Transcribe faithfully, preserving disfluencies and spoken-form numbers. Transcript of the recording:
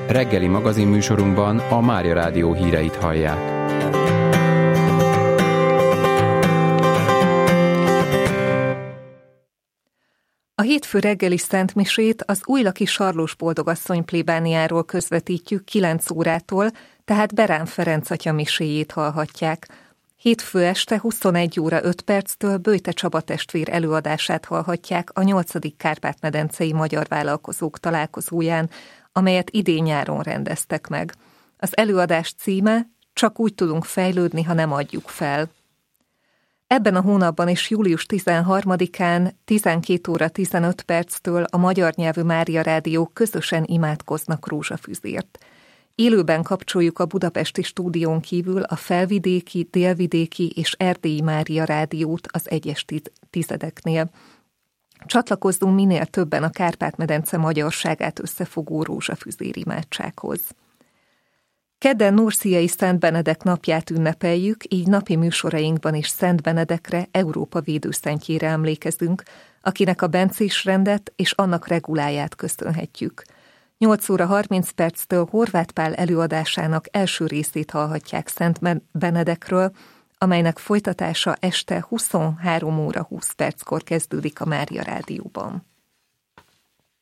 Reggeli magazinműsorunkban a Mária Rádió híreit hallják. A hétfő reggeli szentmisét az Újlaki Sarlós Boldogasszony plébániáról közvetítjük kilenc órától, tehát Berán Ferenc atya miséjét hallhatják. Hétfő este huszonegy óra öt perctől Böjte Csaba testvér előadását hallhatják a nyolcadik Kárpát-medencei Magyar Vállalkozók találkozóján, amelyet idén nyáron rendeztek meg. Az előadás címe Csak úgy tudunk fejlődni, ha nem adjuk fel. Ebben a hónapban is július tizenharmadikán tizenkét óra tizenöt perctől a magyar nyelvű Mária Rádiók közösen imádkoznak rózsafüzért. Élőben kapcsoljuk a budapesti stúdión kívül a felvidéki, délvidéki és erdélyi Mária Rádiót az egyes tizedeknél. Csatlakozzunk minél többen a Kárpát-medence magyarságát összefogó rózsafüzér imádsághoz. Kedden Nurciai Szent Benedek napját ünnepeljük, így napi műsorainkban is Szent Benedekre, Európa védőszentjére emlékezünk, akinek a bencés rendet és annak reguláját köszönhetjük. nyolc óra harminc perctől Horváth Pál előadásának első részét hallhatják Szent Benedekről, amelynek folytatása este huszonhárom óra húsz perckor kezdődik a Mária Rádióban.